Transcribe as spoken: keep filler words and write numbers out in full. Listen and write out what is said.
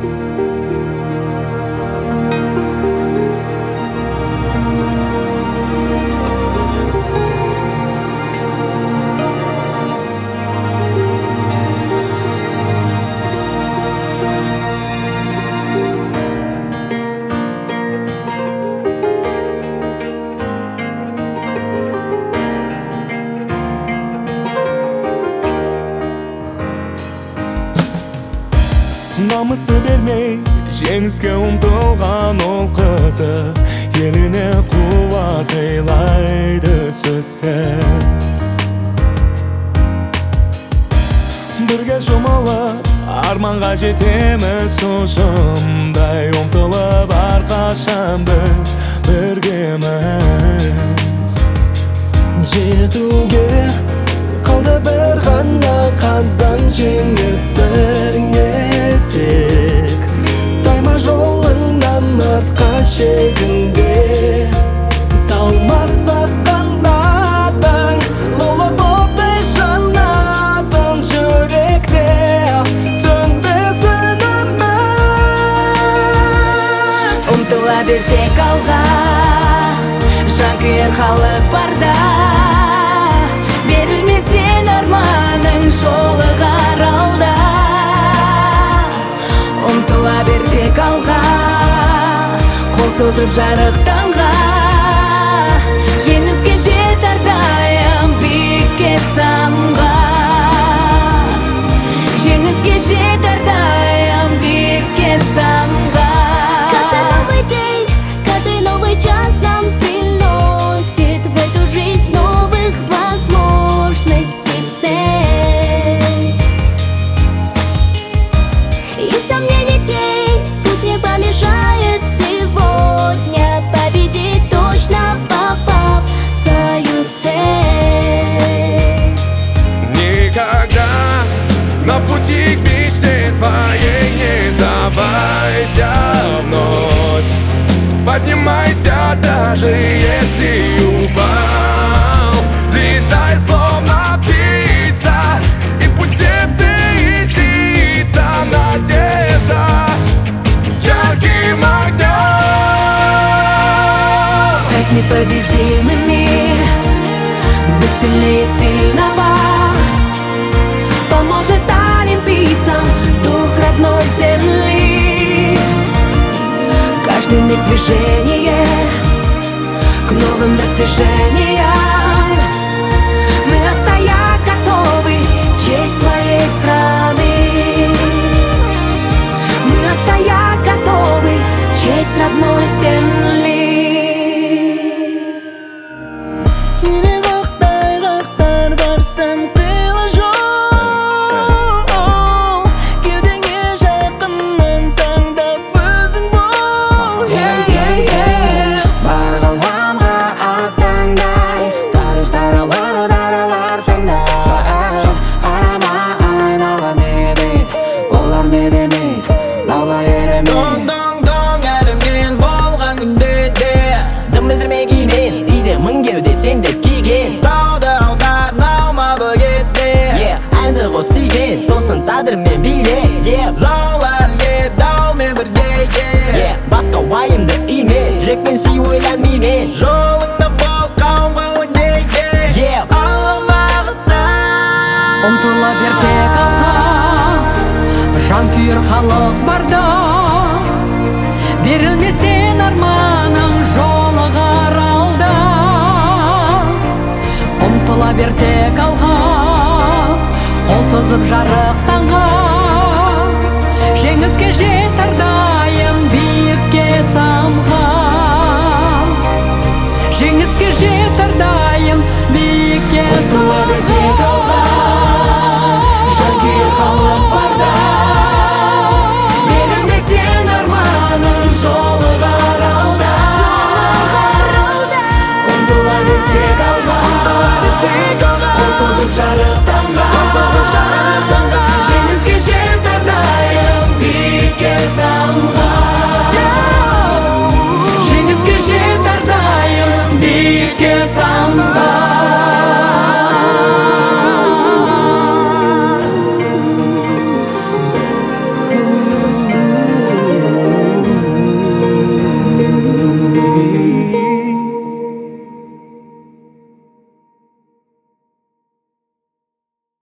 Намысты бермей жеңіске ұмтылған ол қызы еліне қуа сыйлайды сөзсіз. Бірге жұмылып арманға жетеміз ұшымдай, ұмтылып әрқашан біз біргеміз. Жетуге қалды бір ғана қадам, жеңісіңе тек тайма жолыңнан артқа шегінбе. Талмасақ қанатың, лаулап оттай жанатын жүректе сөнбесін үміт. Ұмтыла бер тек алға, жанкүйер халық барда, берілмесін арманың жолы қаралда. Ұмтыла бер тек алға, қол созып жарық таңға, жеңіске жетер дайым биікке самға. Жеңіске жетер дайым биікке самға. Каждый новый день, каждый новый час нам приносит в эту жизнь новых возможностей цель. И сомнений тень пусть не помешает сегодня победить, точно попав в свою цель. Никогда на пути к мечте своей не сдавайся вновь. Поднимайся, даже если упал, взлетай словно птица, и пусть сердце искрится надежда ярким огнем. Стать непобедимыми, быть сильнее сильного, поможет олимпийцам дух родной земли. Каждый миг движения к новым достижениям, мы отстоять готовы честь своей страны. Мы отстоять готовы честь родной земли. Сосын тағдырмен биле, зауалар даумен бірге, басқа уайымды име, жүрекпен сүй ойлан мейлен, жолыңда бол қауымға өнеге, аламағыта. Ұмтыла бер тек алға, жанкүйер халық барда, берілмесін арманың жолы қаралда. Ұмтыла бер тек алға, қол созып жарық таңға, жеңіске жетер дайым биікке самға. Жеңіске жетер дайым биікке самға. Жанкүйер халық барда, берілмесін арманың жолы қаралда. ұмтыла бер тек алға, қол созып жарық